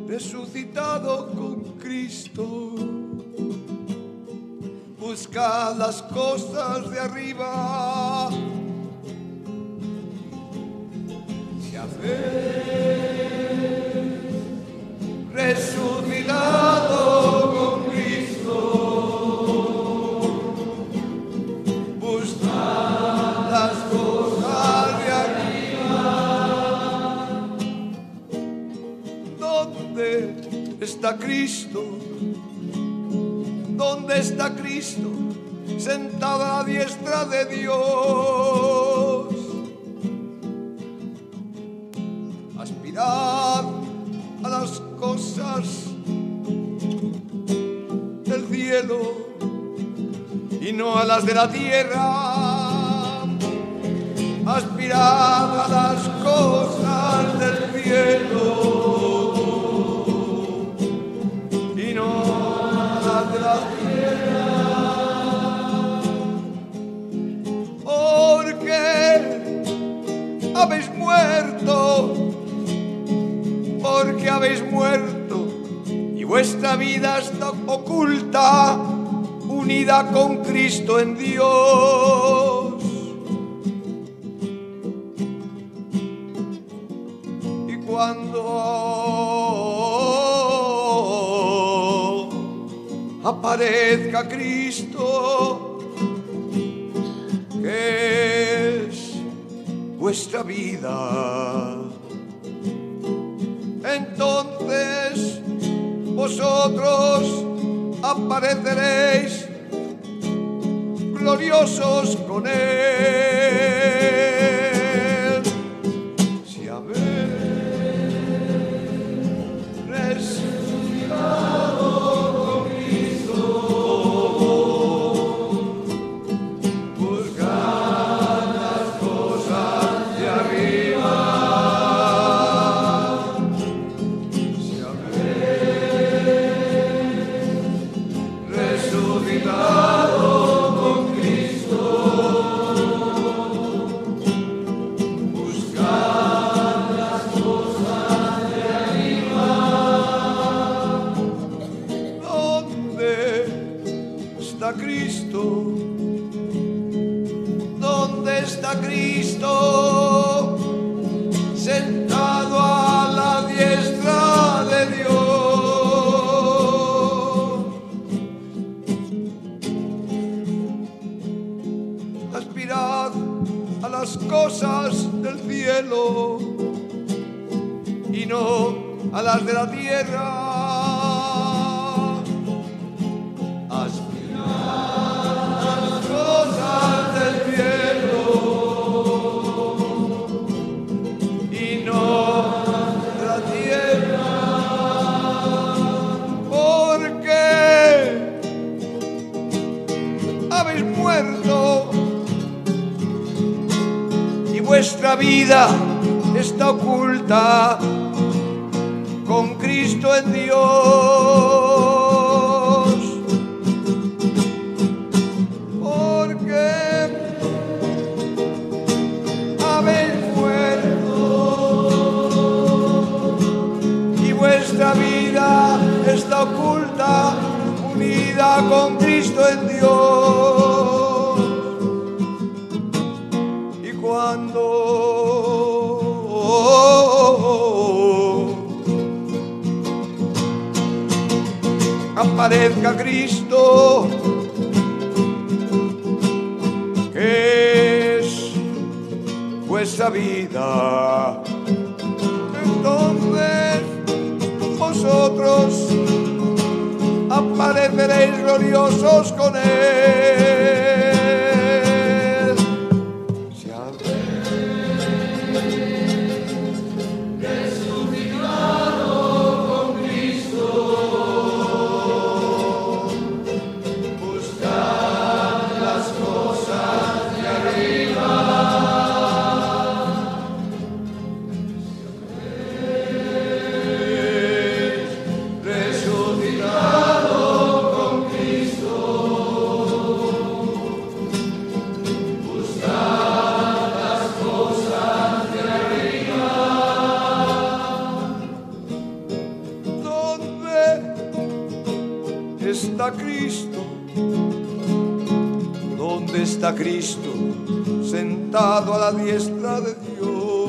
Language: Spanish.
resucitado con Cristo. Buscad las cosas de arriba. Si habéis resucitado con Cristo, buscad las cosas de arriba. ¿Dónde está Cristo? ¿Dónde está Cristo? Sentado a la diestra de Dios. Aspirad a las cosas del cielo y no a las de la tierra. Aspirad a las cosas del cielo y no a las de la tierra. Habéis muerto, porque habéis muerto y vuestra vida está oculta, unida con Cristo en Dios. Y cuando aparezca Cristo, que es vuestra vida, entonces vosotros apareceréis gloriosos con Él. Si habéis resucitado con Cristo, buscad las cosas de arriba. Si habéis resucitado con Cristo, buscad las cosas de arriba. ¿Dónde está Cristo? ¿Dónde está Cristo? Sentado a la diestra de Dios. Aspirad a las cosas del cielo y no a las de la tierra. Aspirad a las cosas del cielo y no de la tierra, porque habéis muerto y vuestra vida está oculta con Cristo en Dios. Porque habéis muerto y vuestra vida está oculta, unida con Cristo en Dios. Y cuando aparezca Cristo, que es vuestra vida, entonces vosotros apareceréis gloriosos con Él. Si habéis resucitado con Cristo, buscad las cosas de arriba. Si habéis resucitado con Cristo, está Cristo? ¿Dónde está Cristo sentado a la diestra de Dios?